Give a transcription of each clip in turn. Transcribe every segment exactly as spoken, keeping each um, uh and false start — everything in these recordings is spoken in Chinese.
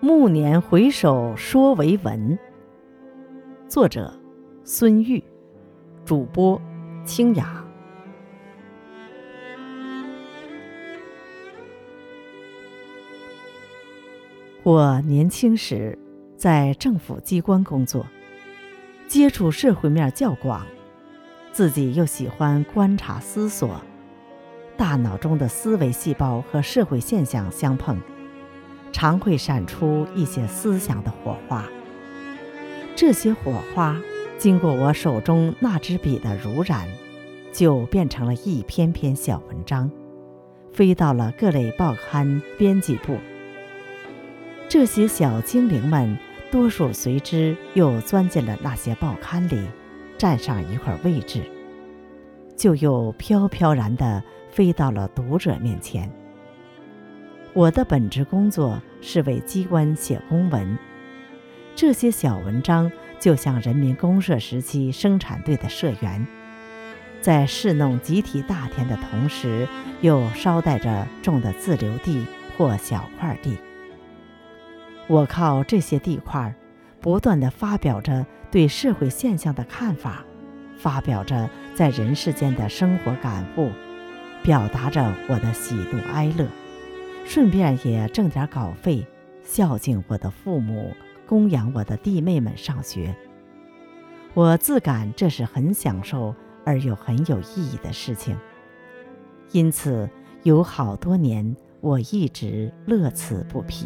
暮年回首说为文。作者孙玉，主播清雅。我年轻时在政府机关工作，接触社会面较广，自己又喜欢观察思索，大脑中的思维细胞和社会现象相碰，常会闪出一些思想的火花。这些火花经过我手中那支笔的濡染，就变成了一篇篇小文章，飞到了各类报刊编辑部。这些小精灵们多数随之又钻进了那些报刊里，占上一块位置，就又飘飘然地飞到了读者面前。我的本职工作是为机关写公文，这些小文章就像人民公社时期生产队的社员，在侍弄集体大田的同时，又捎带着种的自留地或小块地。我靠这些地块不断地发表着对社会现象的看法，发表着在人世间的生活感悟，表达着我的喜怒哀乐，顺便也挣点稿费，孝敬我的父母，供养我的弟妹们上学。我自感这是很享受而又很有意义的事情，因此有好多年我一直乐此不疲。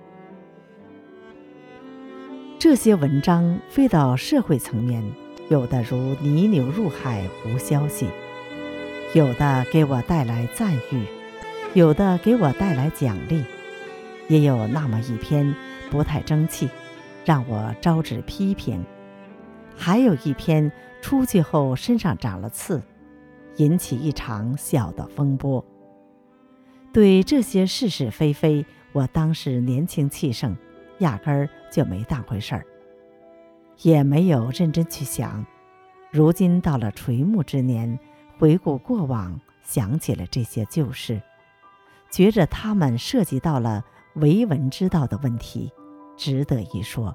这些文章飞到社会层面，有的如泥牛入海无消息，有的给我带来赞誉，有的给我带来奖励，也有那么一篇不太争气，让我招致批评，还有一篇出去后身上长了刺，引起一场小的风波。对这些是是非非，我当时年轻气盛，压根儿就没当回事儿，也没有认真去想。如今到了垂暮之年，回顾过往，想起了这些旧事，觉着他们涉及到了为文之道的问题，值得一说。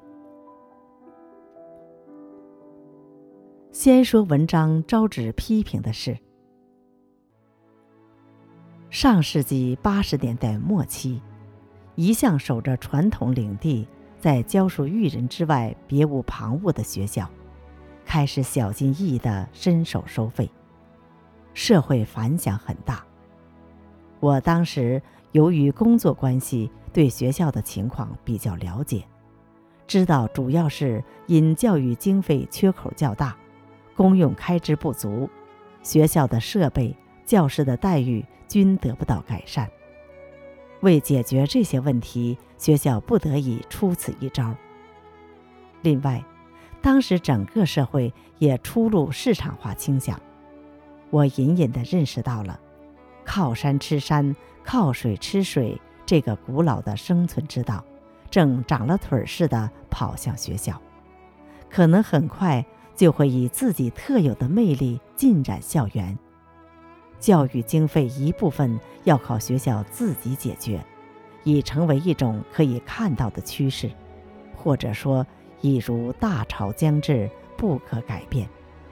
先说文章招致批评的事。上世纪八十年代末期，一向守着传统领地，在教书育人之外别无旁骛的学校，开始小心翼翼地伸手收费，社会反响很大。我当时由于工作关系，对学校的情况比较了解，知道主要是因教育经费缺口较大，公用开支不足，学校的设备、教师的待遇均得不到改善。为解决这些问题，学校不得已出此一招。另外，当时整个社会也初露市场化倾向，我隐隐地认识到了靠山吃山，靠水吃水这个古老的生存之道，正长了腿似的跑向学校，可能很快就会以自己特有的魅力浸染校园。教育经费一部分要靠学校自己解决，已成为一种可以看到的趋势，或者说已如大潮将至，不可改变。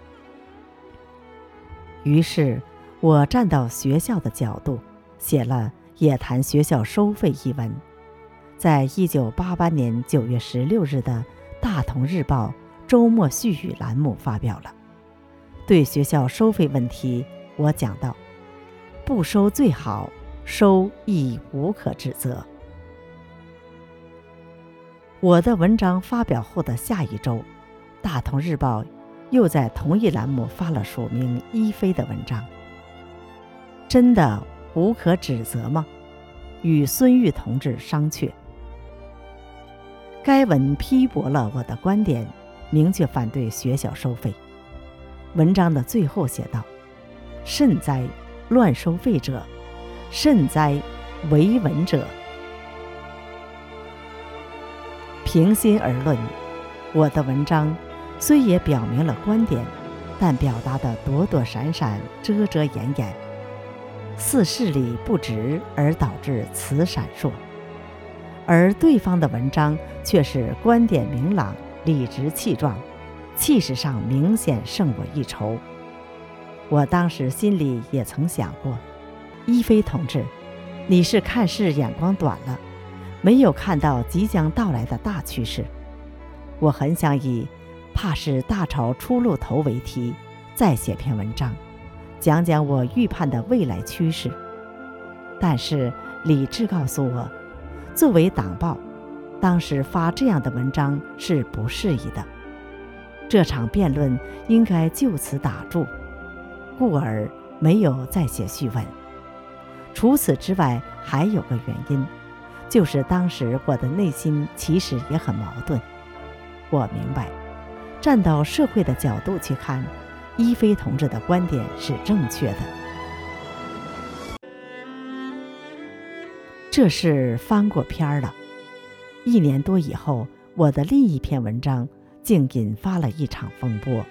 于是我站到学校的角度，写了《也谈学校收费》一文，在一九八八年九月十六日的《大同日报》周末絮语栏目发表了。对学校收费问题，我讲到，不收最好，收亦无可指责。我的文章发表后的下一周，大同日报又在同一栏目发了署名一飞的文章。真的无可指责吗？与孙玉同志商榷。该文批驳了我的观点，明确反对学校收费。文章的最后写道：甚哉乱收费者，甚哉为文者。平心而论，我的文章虽也表明了观点，但表达的躲躲闪闪，遮遮掩掩，似事理不直而导致此闪烁。 而对方的文章却是观点明朗、理直气壮，气势上明显胜我一筹。我当时心里也曾想过，一飞同志，你是看事眼光短了，没有看到即将到来的大趋势。我很想以怕是大潮出露头为题，再写篇文章，讲讲我预判的未来趋势。但是理智告诉我，作为党报，当时发这样的文章是不适宜的，这场辩论应该就此打住，故而没有再写序文。除此之外，还有个原因，就是当时我的内心其实也很矛盾。我明白，站到社会的角度去看，一飞同志的观点是正确的。这事翻过篇了，一年多以后，我的另一篇文章竟引发了一场风波。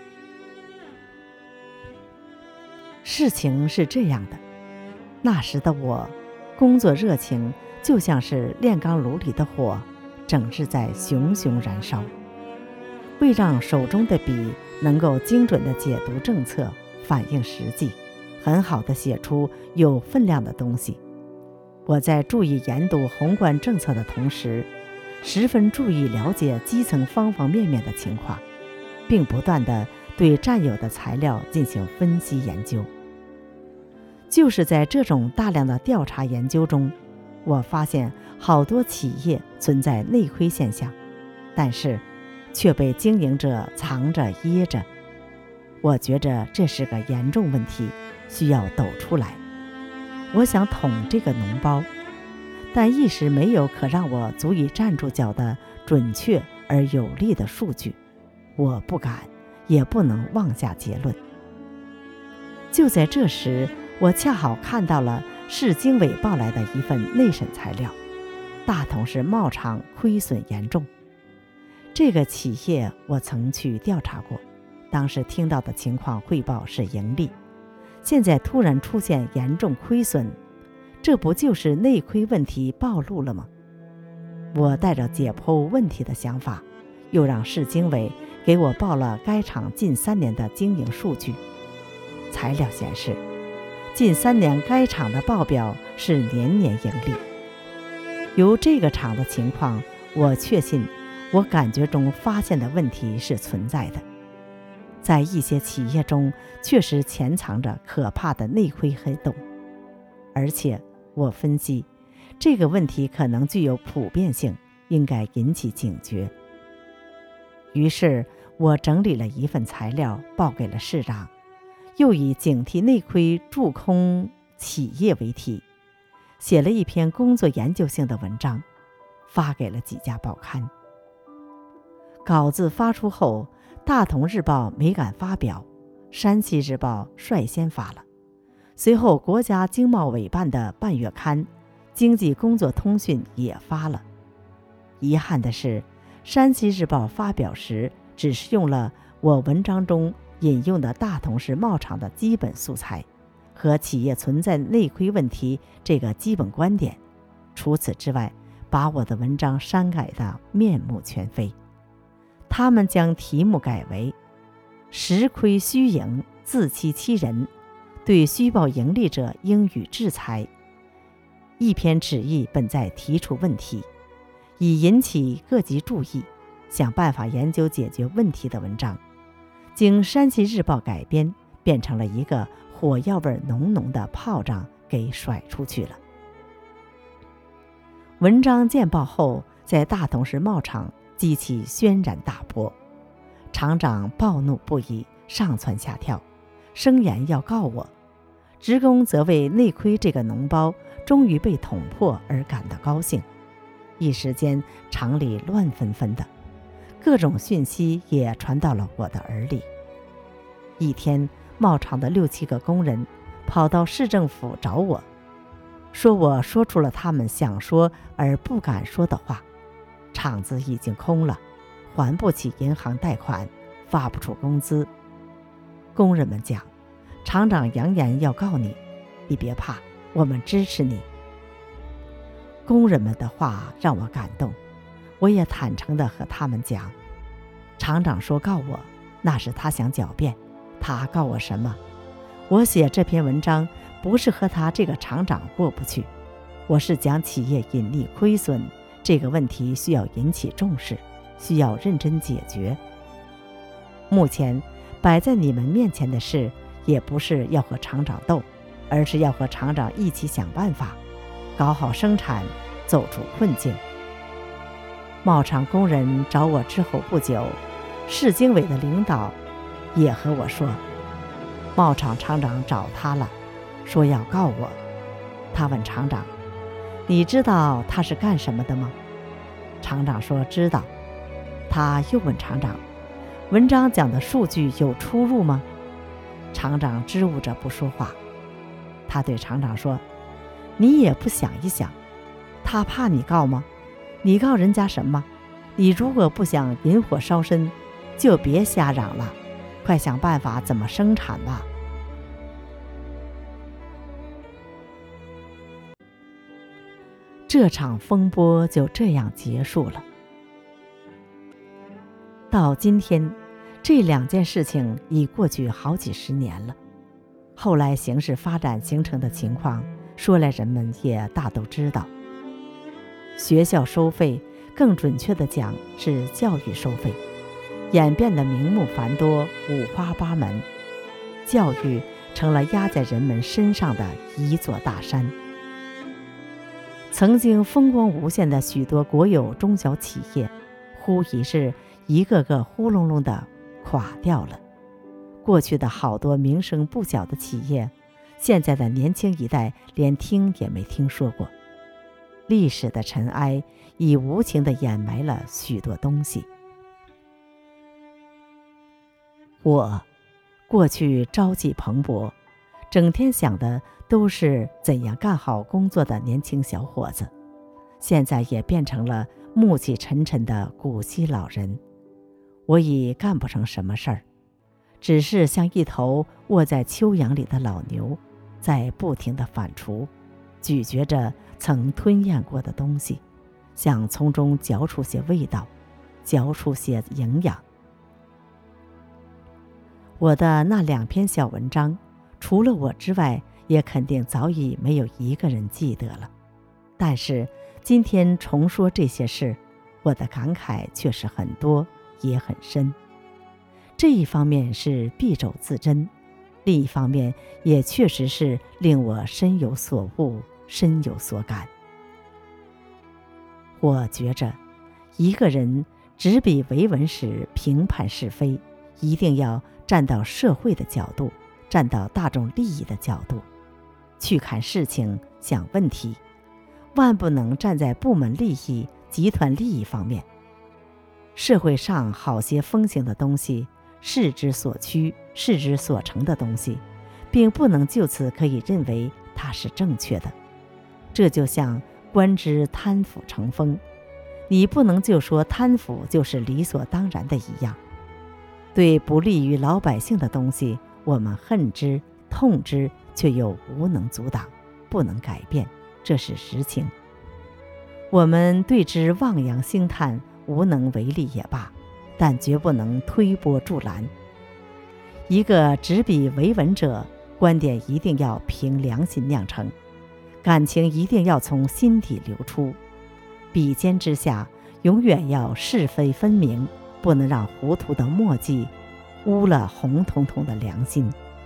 事情是这样的，那时的我，工作热情就像是炼钢炉里的火，整日在熊熊燃烧。为让手中的笔能够精准地解读政策，反映实际，很好地写出有分量的东西，我在注意研读宏观政策的同时，十分注意了解基层方方面面的情况，并不断地对占有的材料进行分析研究。就是在这种大量的调查研究中，我发现好多企业存在内亏现象，但是却被经营者藏着掖着。我觉着这是个严重问题，需要抖出来。我想捅这个脓包，但一时没有可让我足以站住脚的准确而有力的数据，我不敢也不能妄下结论。就在这时，我恰好看到了市经委报来的一份内审材料，大同市贸厂亏损严重。这个企业我曾去调查过，当时听到的情况汇报是盈利，现在突然出现严重亏损，这不就是内亏问题暴露了吗？我带着解剖问题的想法，又让市经委给我报了该厂近三年的经营数据。材料显示，近三年该厂的报表是年年盈利。由这个厂的情况，我确信我感觉中发现的问题是存在的。在一些企业中确实潜藏着可怕的内亏黑洞，而且我分析这个问题可能具有普遍性，应该引起警觉。于是我整理了一份材料报给了市长，又以警惕内亏驻空企业为题，写了一篇工作研究性的文章，发给了几家报刊。稿子发出后，大同日报没敢发表，山西日报率先发了，随后国家经贸委办的半月刊经济工作通讯也发了。遗憾的是，山西日报发表时只是用了我文章中引用的大同市贸厂的基本素材和企业存在内亏问题这个基本观点，除此之外把我的文章删改得面目全非。他们将题目改为实亏虚盈，自欺欺人，对虚报盈利者应予制裁。一篇旨意本在提出问题，以引起各级注意，想办法研究解决问题的文章，经山西日报改编，变成了一个火药味浓浓的炮仗给甩出去了。文章见报后，在大同市贸场激起轩然大波，厂长暴怒不已，上蹿下跳，声言要告我。职工则为内亏这个脓包终于被捅破而感到高兴。一时间厂里乱纷纷的，各种讯息也传到了我的耳里。一天，贸场的六七个工人跑到市政府找我，说我说出了他们想说而不敢说的话。厂子已经空了，还不起银行贷款，发不出工资。工人们讲，厂长扬言要告你，你别怕，我们支持你。 工人们的话让我感动，我也坦诚地和他们讲。厂长说告我，那是他想狡辩，他告我什么？我写这篇文章不是和他这个厂长过不去，我是讲企业盈利亏损这个问题需要引起重视，需要认真解决。目前摆在你们面前的事，也不是要和厂长斗，而是要和厂长一起想办法，搞好生产，走出困境。帽厂工人找我之后不久，市经委的领导也和我说，帽厂厂长找他了，说要告我。他问厂长，你知道他是干什么的吗？厂长说知道。他又问厂长，文章讲的数据有出入吗？厂长支吾着不说话。他对厂长说，你也不想一想，他怕你告吗？你告人家什么？你如果不想引火烧身，就别瞎嚷了，快想办法怎么生产吧。这场风波就这样结束了。到今天，这两件事情已过去好几十年了。后来形势发展形成的情况，说来人们也大都知道。学校收费，更准确地讲是教育收费，演变得名目繁多，五花八门，教育成了压在人们身上的一座大山。曾经风光无限的许多国有中小企业，忽已是一个个呼隆隆地垮掉了。过去的好多名声不小的企业，现在的年轻一代连听也没听说过。历史的尘埃已无情地掩埋了许多东西。我过去朝气蓬勃，整天想的都是怎样干好工作的年轻小伙子，现在也变成了暮气沉沉的古稀老人。我已干不成什么事儿，只是像一头卧在秋阳里的老牛，在不停地反刍，咀嚼着曾吞咽过的东西，想从中嚼出些味道，嚼出些营养。我的那两篇小文章，除了我之外，也肯定早已没有一个人记得了。但是今天重说这些事，我的感慨却是很多，也很深。这一方面是敝帚自珍，另一方面也确实是令我深有所悟，深有所感。我觉着，一个人执笔为文时评判是非，一定要站到社会的角度，站到大众利益的角度去看事情，想问题，万不能站在部门利益、集团利益方面。社会上好些风行的东西，势之所趋、势之所成的东西，并不能就此可以认为它是正确的。这就像官之贪腐成风，你不能就说贪腐就是理所当然的一样。对不利于老百姓的东西，我们恨之、痛之，却又无能阻挡，不能改变，这是实情。我们对之望洋兴叹，无能为力也罢，但绝不能推波助澜。一个执笔为文者，观点一定要凭良心酿成，感情一定要从心底流出，笔尖之下永远要是非分明，不能让糊涂的墨迹污了红彤彤的良心。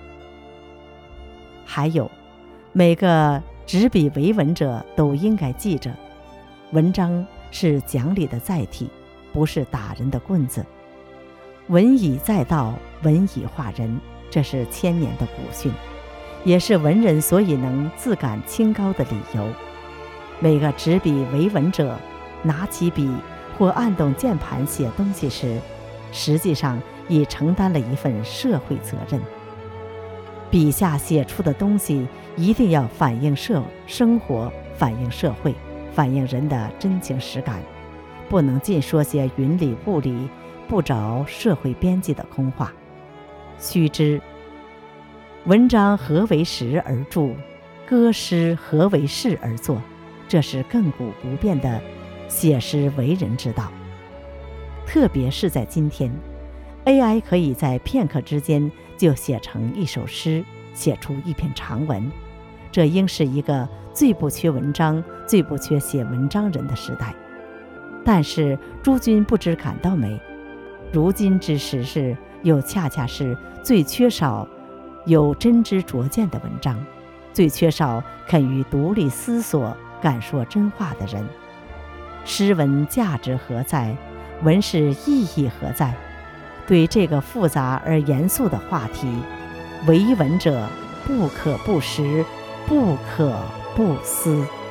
还有，每个执笔为文者都应该记着，文章是讲理的载体，不是打人的棍子。文以载道，文以化人，这是千年的古训，也是文人所以能自感清高的理由。每个执笔为文者，拿起笔或按动键盘写东西时，实际上已承担了一份社会责任。笔下写出的东西一定要反映社生活，反映社会，反映人的真情实感，不能尽说些云里雾里、不着社会边际的空话。须知文章何为时而著，歌诗何为事而作， 这是亘古不变的写诗为人之道。特别是在今天， A I 可以在片刻之间就写成一首诗，写出一篇长文，这应是一个最不缺文章、最不缺写文章人的时代。但是诸君不知感到没？如今之时事，又恰恰是最缺少有真知灼见的文章，最缺少肯于独立思索、敢说真话的人。诗文价值何在？文史意义何在？对这个复杂而严肃的话题，为文者不可不识，不可不思。